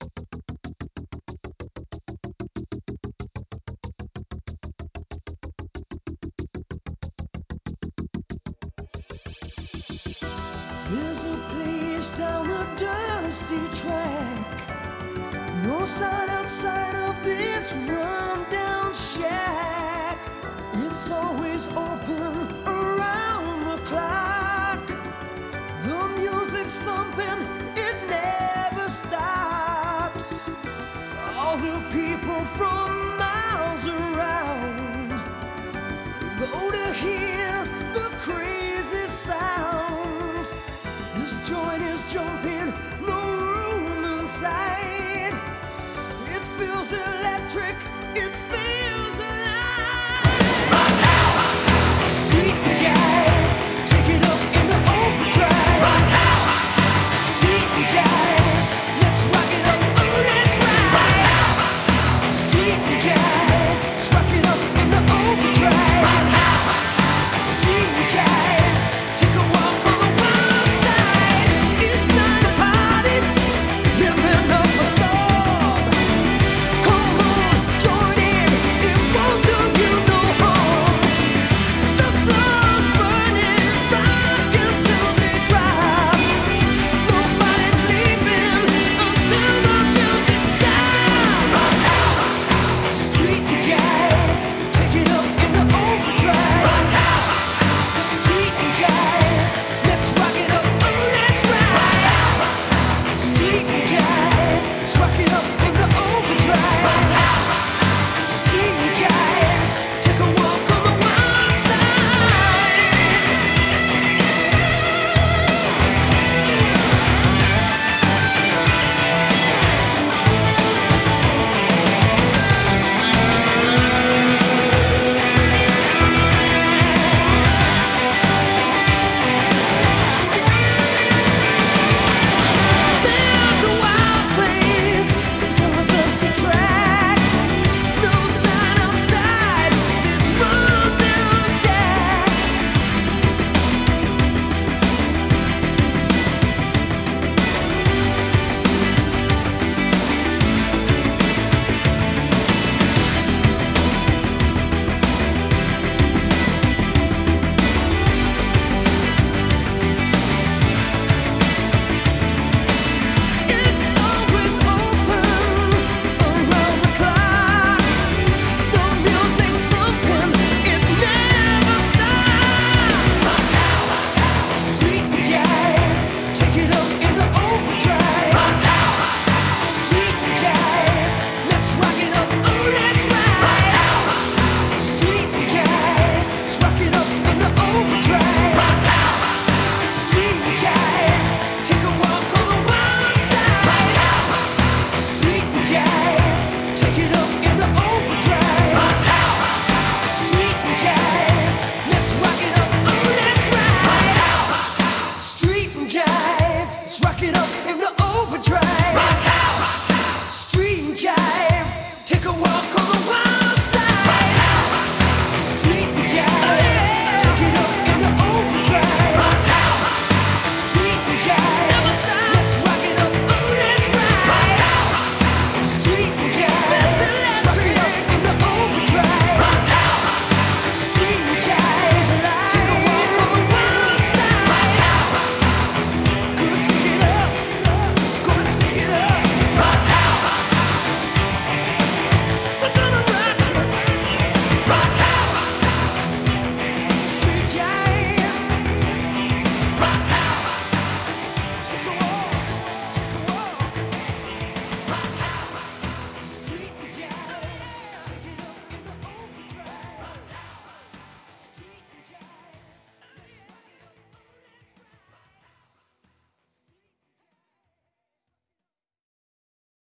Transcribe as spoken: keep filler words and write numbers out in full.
There's a place down a dusty track. No sign outside of this rundown shack. It's always open around the clock. The music's thumping, it never stops. All the people from miles around go to hear the crazy sounds. This joint is jumping, no room inside. It feels electric, it feels alive. Right now, street jive, take it up in the overdrive. Right now, street jive, let's rock it up, oh let's ride. Right now, street jive, rock it up in the overdrive. Right now, street jive, take a walk on the wild side. It's not a party, living up a storm. Come on, join in, it won't do you no harm. The floor's burning, rock until they drop. Nobody's leaving until the music stops. Right now, street jive, take it up in the overdrive. Right now, street jive, let's rock it up, oh let's ride. Right now, street jive, rock it up in the overdrive. Right now, street jive, take a walk on the wild side. There's a wild place on a dusty track. No sign outside this rundown shack. It's always open around the clock. The music's thumping, it never stops. Right now, street jive, take it up in the overdrive. Right now, street jive, let's rock it up, oh let's ride. Right now, street jive, rock it up in the overdrive. Right now, street jive, take a walk on the wild side. Right now, street jive, take it up in the overdrive. Right now, street jive, let's rock it up, oh let's ride. Right now, street jive, let's rock it up in the overdrive. Right now, street jive, take a walk on